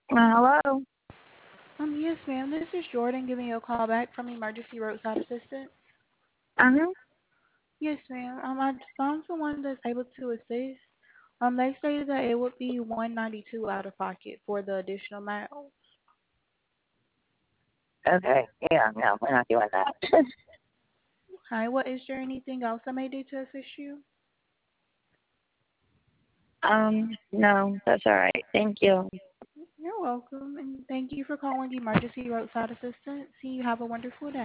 Hello. Yes, ma'am. This is Jordan giving you a call back from Emergency Roadside Assistance. Uh-huh. Yes, ma'am. I found someone that's able to assist. They stated that it would be 192 out of pocket for the additional miles. Okay. Yeah, no, we're not doing that. Hi, what is there anything else I may do to assist you? No, that's all right. Thank you. You're welcome, and thank you for calling Emergency Roadside Assistance. You have a wonderful day.